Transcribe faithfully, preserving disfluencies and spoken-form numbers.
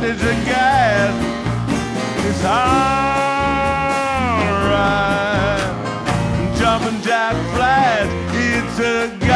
mileage and gas. It's alright. Jumping jack flies, it's a